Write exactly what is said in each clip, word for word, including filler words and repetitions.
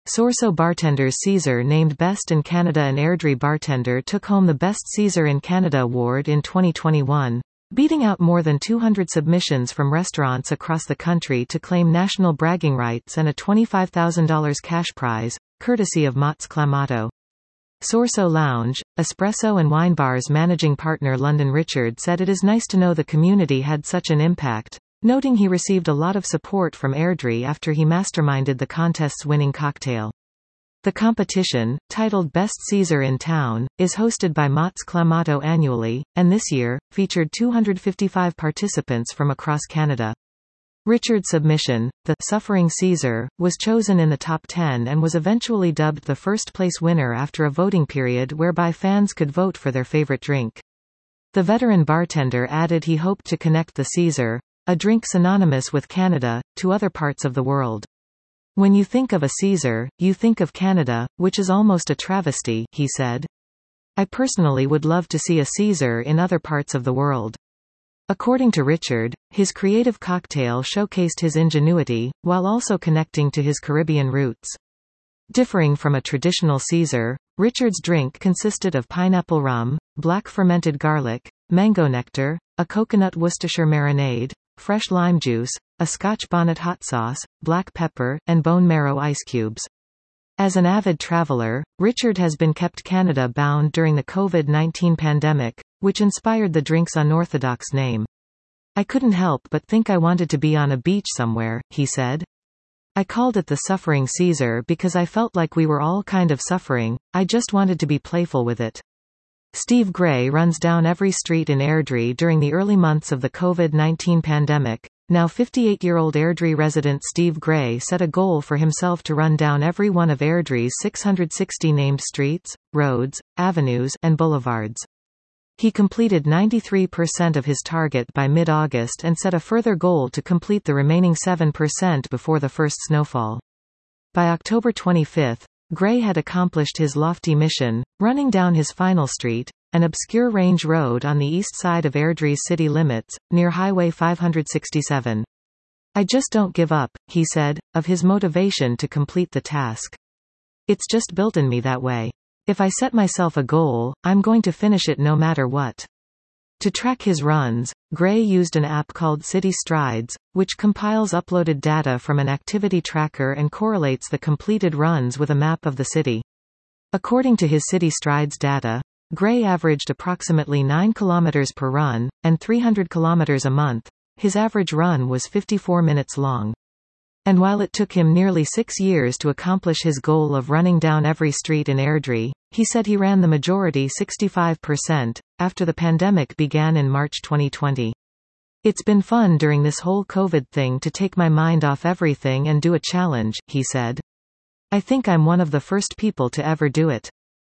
Sorso bartenders Caesar named Best in Canada. An Airdrie bartender took home the Best Caesar in Canada award in twenty twenty-one, beating out more than two hundred submissions from restaurants across the country to claim national bragging rights and a twenty-five thousand dollars cash prize, courtesy of Mott's Clamato. Sorso Lounge, espresso and wine bar's managing partner London Richard said it is nice to know the community had such an impact, noting he received a lot of support from Airdrie after he masterminded the contest's winning cocktail. The competition, titled Best Caesar in Town, is hosted by Mott's Clamato annually, and this year, featured two hundred fifty-five participants from across Canada. Richard's submission, the Suffering Caesar, was chosen in the top ten and was eventually dubbed the first-place winner after a voting period whereby fans could vote for their favorite drink. The veteran bartender added he hoped to connect the Caesar, a drink synonymous with Canada, to other parts of the world. "When you think of a Caesar, you think of Canada, which is almost a travesty," he said. "I personally would love to see a Caesar in other parts of the world." According to Richard, his creative cocktail showcased his ingenuity, while also connecting to his Caribbean roots. Differing from a traditional Caesar, Richard's drink consisted of pineapple rum, black fermented garlic, mango nectar, a coconut Worcestershire marinade, fresh lime juice, a Scotch bonnet hot sauce, black pepper, and bone marrow ice cubes. As an avid traveler, Richard has been kept Canada-bound during the COVID nineteen pandemic, which inspired the drink's unorthodox name. "I couldn't help but think I wanted to be on a beach somewhere," he said. "I called it the Suffering Caesar because I felt like we were all kind of suffering, I just wanted to be playful with it." Steve Gray runs down every street in Airdrie during the early months of the COVID nineteen pandemic. Now fifty-eight-year-old Airdrie resident Steve Gray set a goal for himself to run down every one of Airdrie's six hundred sixty named streets, roads, avenues, and boulevards. He completed ninety-three percent of his target by mid-August and set a further goal to complete the remaining seven percent before the first snowfall. By October twenty-fifth, Gray had accomplished his lofty mission, running down his final street, an obscure range road on the east side of Airdrie's city limits, near Highway five sixty-seven. "I just don't give up," he said, of his motivation to complete the task. "It's just built in me that way. If I set myself a goal, I'm going to finish it no matter what." To track his runs, Gray used an app called City Strides, which compiles uploaded data from an activity tracker and correlates the completed runs with a map of the city. According to his City Strides data, Gray averaged approximately nine kilometers per run, and three hundred kilometers a month. His average run was fifty-four minutes long. And while it took him nearly six years to accomplish his goal of running down every street in Airdrie, he said he ran the majority sixty-five percent, after the pandemic began in March twenty twenty. "It's been fun during this whole COVID thing to take my mind off everything and do a challenge," he said. "I think I'm one of the first people to ever do it.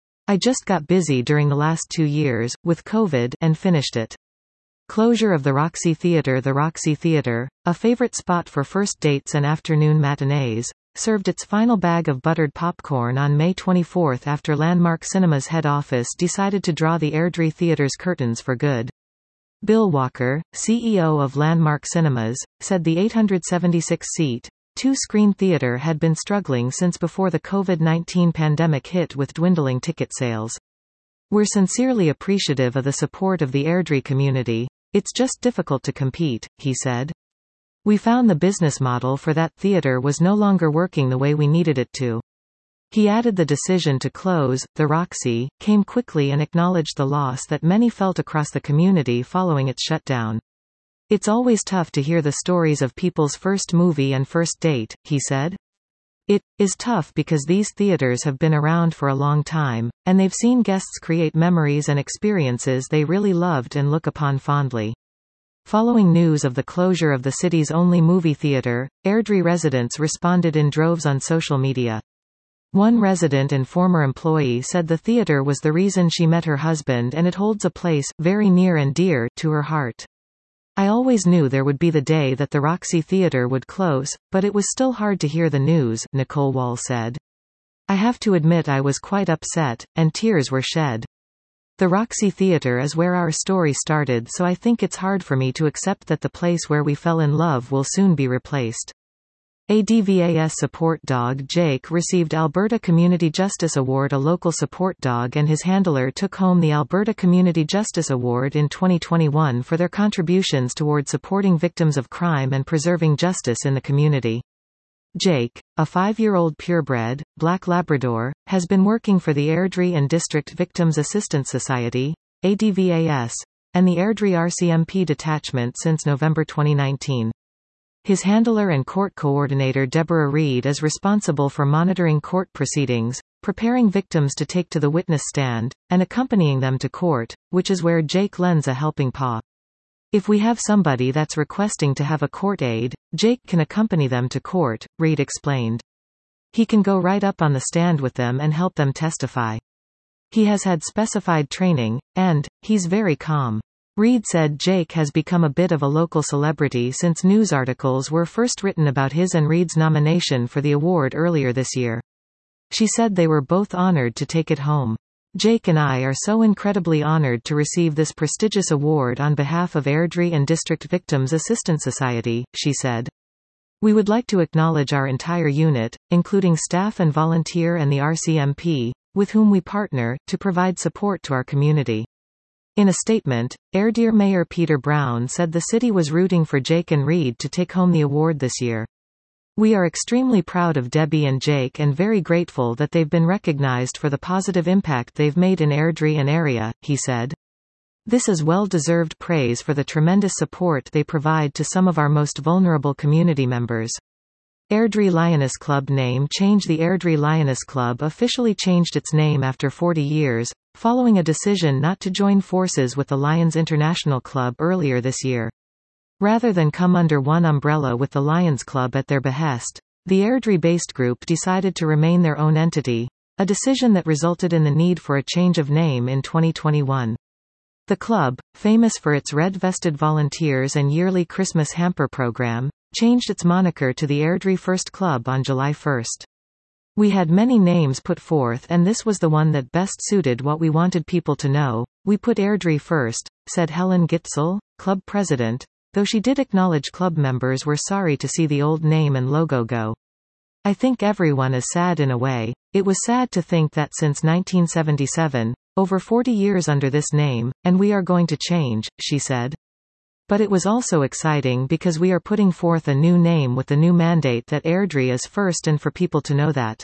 I just got busy during the last two years, with COVID, and finished it." Closure of the Roxy Theatre. The Roxy Theatre, a favorite spot for first dates and afternoon matinees, served its final bag of buttered popcorn on May twenty-fourth after Landmark Cinema's head office decided to draw the Airdrie Theatre's curtains for good. Bill Walker, C E O of Landmark Cinemas, said the eight hundred seventy-six seat, two-screen theater had been struggling since before the COVID nineteen pandemic hit with dwindling ticket sales. "We're sincerely appreciative of the support of the Airdrie community. It's just difficult to compete," he said. "We found the business model for that theater was no longer working the way we needed it to." He added the decision to close, the Roxy, came quickly and acknowledged the loss that many felt across the community following its shutdown. "It's always tough to hear the stories of people's first movie and first date," he said. "It is tough because these theaters have been around for a long time, and they've seen guests create memories and experiences they really loved and look upon fondly." Following news of the closure of the city's only movie theater, Airdrie residents responded in droves on social media. One resident and former employee said the theater was the reason she met her husband and it holds a place, very near and dear, to her heart. "I always knew there would be the day that the Roxy Theatre would close, but it was still hard to hear the news," Nicole Wall said. "I have to admit I was quite upset, and tears were shed. The Roxy Theatre is where our story started, so I think it's hard for me to accept that the place where we fell in love will soon be replaced." A D V A S support dog Jake received Alberta Community Justice Award. A local support dog and his handler took home the Alberta Community Justice Award in twenty twenty-one for their contributions toward supporting victims of crime and preserving justice in the community. Jake, a five-year-old purebred, black Labrador, has been working for the Airdrie and District Victims Assistance Society, A D V A S, and the Airdrie R C M P detachment since November twenty nineteen. His handler and court coordinator Deborah Reed is responsible for monitoring court proceedings, preparing victims to take to the witness stand, and accompanying them to court, which is where Jake lends a helping paw. If we have somebody that's requesting to have a court aide, Jake can accompany them to court, Reed explained. He can go right up on the stand with them and help them testify. He has had specified training, and he's very calm. Reed said Jake has become a bit of a local celebrity since news articles were first written about his and Reed's nomination for the award earlier this year. She said they were both honored to take it home. Jake and I are so incredibly honored to receive this prestigious award on behalf of Airdrie and District Victims Assistance Society, she said. We would like to acknowledge our entire unit, including staff and volunteer and the R C M P, with whom we partner, to provide support to our community. In a statement, Airdrie Mayor Peter Brown said the city was rooting for Jake and Reed to take home the award this year. We are extremely proud of Debbie and Jake and very grateful that they've been recognized for the positive impact they've made in Airdrie and area, he said. This is well-deserved praise for the tremendous support they provide to some of our most vulnerable community members. Airdrie Lioness Club name change. The Airdrie Lioness Club officially changed its name after forty years, following a decision not to join forces with the Lions International Club earlier this year. Rather than come under one umbrella with the Lions Club at their behest, the Airdrie-based group decided to remain their own entity, a decision that resulted in the need for a change of name in twenty twenty-one. The club, famous for its red-vested volunteers and yearly Christmas hamper program, changed its moniker to the Airdrie First Club on July first. We had many names put forth and this was the one that best suited what we wanted people to know. We put Airdrie first, said Helen Gitzel, club president, though she did acknowledge club members were sorry to see the old name and logo go. I think everyone is sad in a way. It was sad to think that since nineteen seventy-seven, over forty years under this name, and we are going to change, she said. But it was also exciting because we are putting forth a new name with the new mandate that Airdrie is first and for people to know that.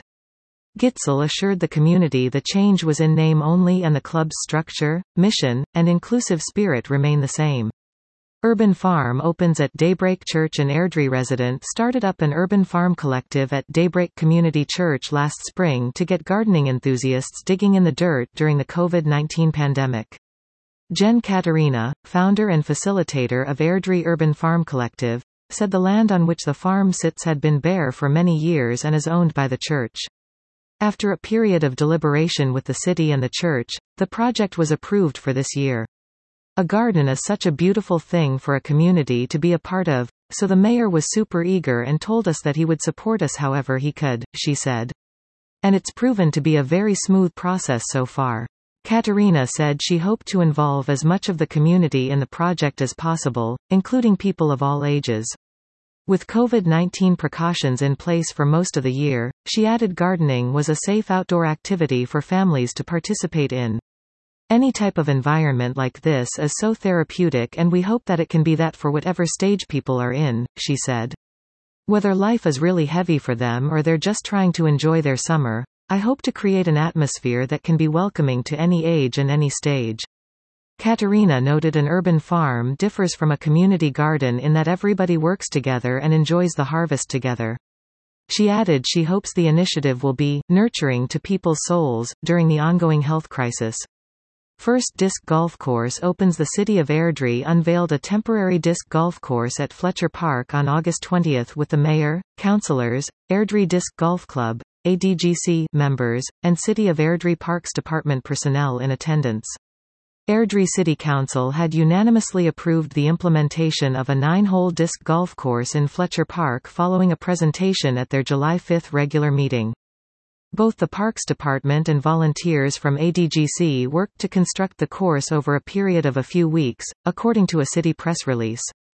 Gitzel assured the community the change was in name only and the club's structure, mission, and inclusive spirit remain the same. Urban Farm opens at Daybreak Church. An Airdrie resident started up an urban farm collective at Daybreak Community Church last spring to get gardening enthusiasts digging in the dirt during the COVID nineteen pandemic. Jen Katerina, founder and facilitator of Airdrie Urban Farm Collective, said the land on which the farm sits had been bare for many years and is owned by the church. After a period of deliberation with the city and the church, the project was approved for this year. A garden is such a beautiful thing for a community to be a part of, so the mayor was super eager and told us that he would support us however he could, she said. And it's proven to be a very smooth process so far. Katerina said she hoped to involve as much of the community in the project as possible, including people of all ages. With COVID nineteen precautions in place for most of the year, she added gardening was a safe outdoor activity for families to participate in. Any type of environment like this is so therapeutic and we hope that it can be that for whatever stage people are in, she said. Whether life is really heavy for them or they're just trying to enjoy their summer, I hope to create an atmosphere that can be welcoming to any age and any stage. Katerina noted an urban farm differs from a community garden in that everybody works together and enjoys the harvest together. She added she hopes the initiative will be nurturing to people's souls during the ongoing health crisis. First Disc Golf Course opens. The city of Airdrie unveiled a temporary disc golf course at Fletcher Park on August twentieth with the mayor, councillors, Airdrie Disc Golf Club, A D G C members, and City of Airdrie Parks Department personnel in attendance. Airdrie City Council had unanimously approved the implementation of a nine-hole disc golf course in Fletcher Park following a presentation at their July fifth regular meeting. Both the Parks Department and volunteers from A D G C worked to construct the course over a period of a few weeks, according to a city press release.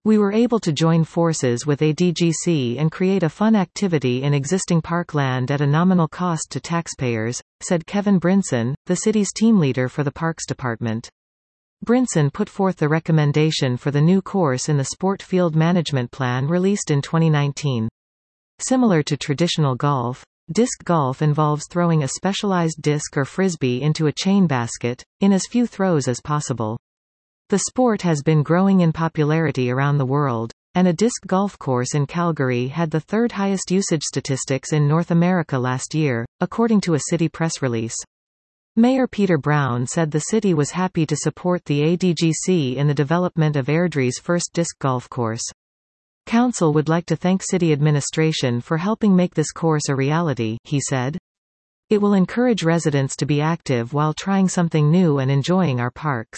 We were able to join forces with A D G C and create a fun activity in existing parkland at a nominal cost to taxpayers, said Kevin Brinson, the city's team leader for the Parks Department. Brinson put forth the recommendation for the new course in the Sport Field Management Plan released in twenty nineteen. Similar to traditional golf, disc golf involves throwing a specialized disc or frisbee into a chain basket, in as few throws as possible. The sport has been growing in popularity around the world, and a disc golf course in Calgary had the third highest usage statistics in North America last year, according to a city press release. Mayor Peter Brown said the city was happy to support the A D G C in the development of Airdrie's first disc golf course. Council would like to thank city administration for helping make this course a reality, he said. It will encourage residents to be active while trying something new and enjoying our parks.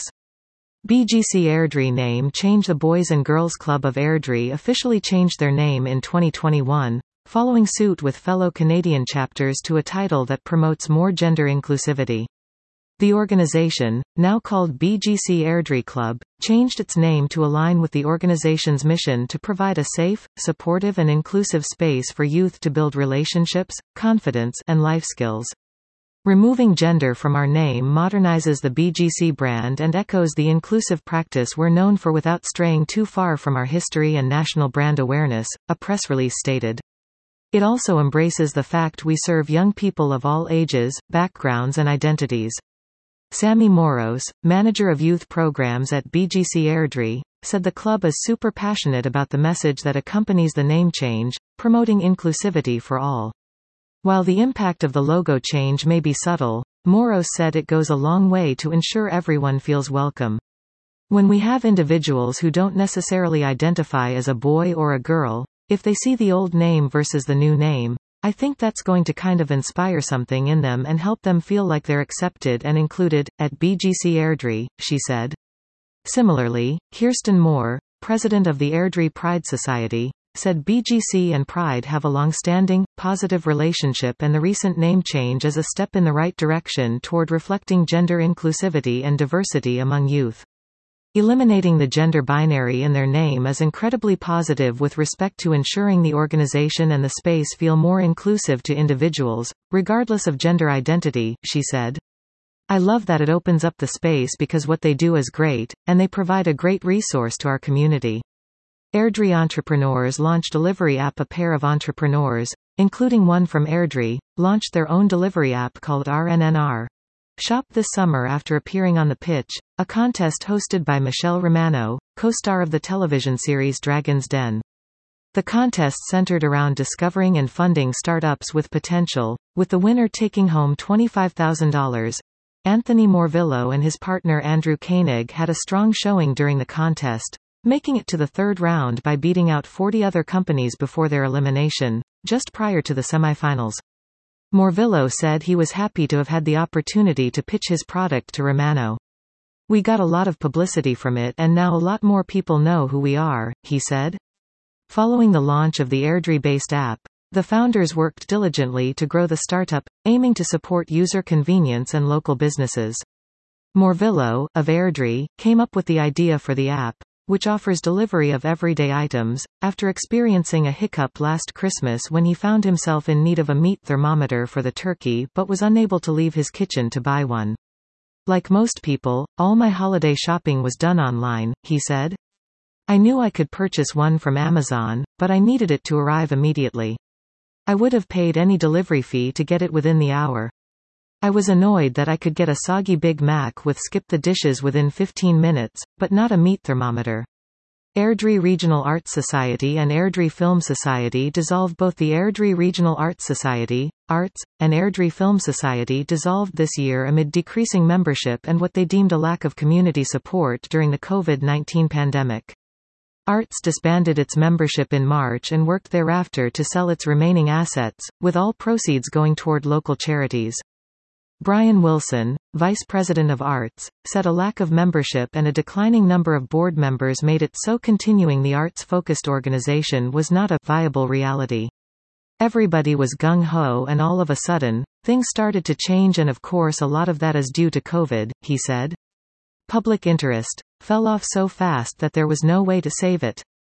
B G C Airdrie name change. The Boys and Girls Club of Airdrie officially changed their name in twenty twenty-one, following suit with fellow Canadian chapters to a title that promotes more gender inclusivity. The organization, now called B G C Airdrie Club, changed its name to align with the organization's mission to provide a safe, supportive and inclusive space for youth to build relationships, confidence and life skills. Removing gender from our name modernizes the B G C brand and echoes the inclusive practice we're known for without straying too far from our history and national brand awareness, a press release stated. It also embraces the fact we serve young people of all ages, backgrounds and identities. Sammy Moros, manager of youth programs at B G C Airdrie, said the club is super passionate about the message that accompanies the name change, promoting inclusivity for all. While the impact of the logo change may be subtle, Moros said it goes a long way to ensure everyone feels welcome. When we have individuals who don't necessarily identify as a boy or a girl, if they see the old name versus the new name, I think that's going to kind of inspire something in them and help them feel like they're accepted and included. At B G C Airdrie, she said. Similarly, Kirsten Moore, president of the Airdrie Pride Society, said B G C and Pride have a long-standing, positive relationship and the recent name change is a step in the right direction toward reflecting gender inclusivity and diversity among youth. Eliminating the gender binary in their name is incredibly positive with respect to ensuring the organization and the space feel more inclusive to individuals, regardless of gender identity, she said. I love that it opens up the space because what they do is great, and they provide a great resource to our community. Airdrie Entrepreneurs launched Delivery App. A pair of entrepreneurs, including one from Airdrie, launched their own delivery app called R N N R Shop this summer after appearing on The Pitch, a contest hosted by Michelle Romano, co-star of the television series Dragon's Den. The contest centered around discovering and funding startups with potential, with the winner taking home twenty-five thousand dollars. Anthony Morvillo and his partner Andrew Koenig had a strong showing during the contest, making it to the third round by beating out forty other companies before their elimination, just prior to the semifinals. Morvillo said he was happy to have had the opportunity to pitch his product to Romano. We got a lot of publicity from it and now a lot more people know who we are, he said. Following the launch of the Airdrie-based app, the founders worked diligently to grow the startup, aiming to support user convenience and local businesses. Morvillo, of Airdrie, came up with the idea for the app, which offers delivery of everyday items, after experiencing a hiccup last Christmas when he found himself in need of a meat thermometer for the turkey but was unable to leave his kitchen to buy one. Like most people, all my holiday shopping was done online, he said. I knew I could purchase one from Amazon, but I needed it to arrive immediately. I would have paid any delivery fee to get it within the hour. I was annoyed that I could get a soggy Big Mac with skip the dishes within fifteen minutes, but not a meat thermometer. Airdrie Regional Arts Society and Airdrie Film Society dissolved. Both the Airdrie Regional Arts Society, Arts, and Airdrie Film Society dissolved this year amid decreasing membership and what they deemed a lack of community support during the COVID nineteen pandemic. Arts disbanded its membership in March and worked thereafter to sell its remaining assets, with all proceeds going toward local charities. Brian Wilson, Vice President of Arts, said a lack of membership and a declining number of board members made it so continuing the arts-focused organization was not a viable reality. Everybody was gung-ho and all of a sudden, things started to change and of course a lot of that is due to COVID, he said. Public interest fell off so fast that there was no way to save it.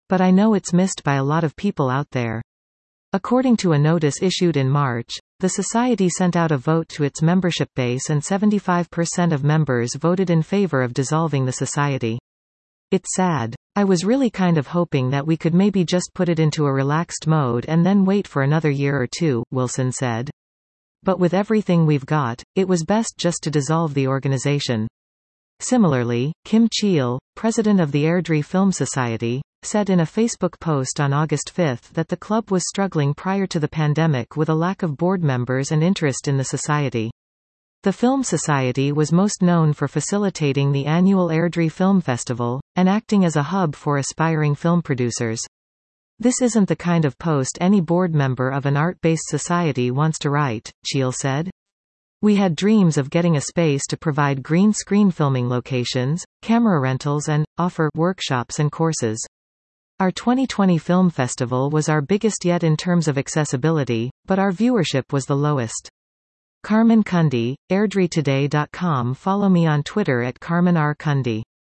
But I know it's missed by a lot of people out there. According to a notice issued in March, the Society sent out a vote to its membership base and seventy-five percent of members voted in favor of dissolving the Society. It's sad. I was really kind of hoping that we could maybe just put it into a relaxed mode and then wait for another year or two, Wilson said. But with everything we've got, it was best just to dissolve the organization. Similarly, Kim Cheel, president of the Airdrie Film Society, said in a Facebook post on August fifth that the club was struggling prior to the pandemic with a lack of board members and interest in the society. The Film Society was most known for facilitating the annual Airdrie Film Festival, and acting as a hub for aspiring film producers. This isn't the kind of post any board member of an art-based society wants to write, Cheel said. We had dreams of getting a space to provide green screen filming locations, camera rentals and offer workshops and courses. Our twenty twenty Film Festival was our biggest yet in terms of accessibility, but our viewership was the lowest. Carmen Cundy, airdrie today dot com. Follow me on Twitter at Carmen R. Cundy.